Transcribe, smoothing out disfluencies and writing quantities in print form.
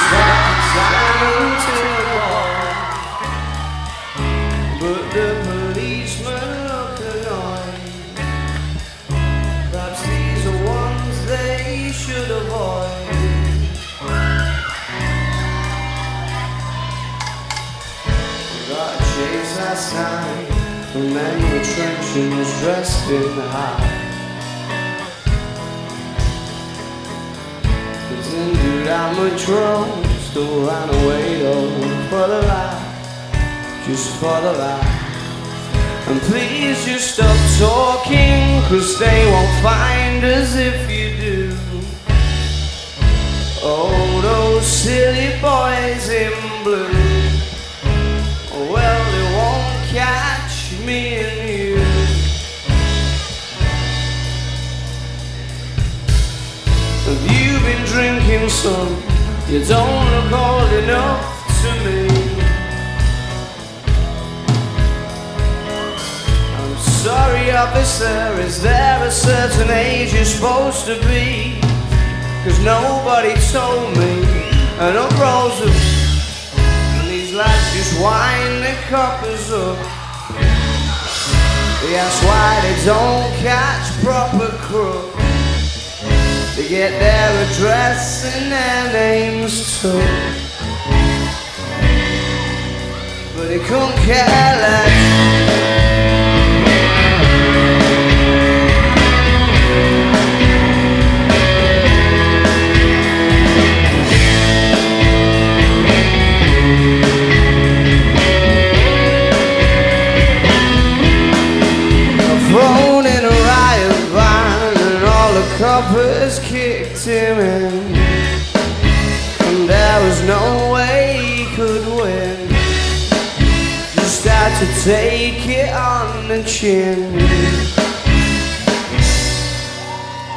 But the policemen look annoyed. Perhaps these are ones they should avoid. We got a chase last night. The men were trenchings dressed in hide. Dude, I'm a drone, still ran away though, for the life, just for the life. And please just stop talking, 'cause they won't find us if you do. Oh, those silly boys in blue, well, they won't catch me and you. Have you been drinking some? You don't look old enough to me. I'm sorry, officer, is there a certain age you're supposed to be? 'Cause nobody told me. And up rolls up, and these lads just wind their coppers up. They ask why they don't catch proper crooks. They get their address and their names too, but they couldn't care less. I've thrown in a riot van and all the coppers kicked him in, and there was no way he could win. Just had to take it on the chin.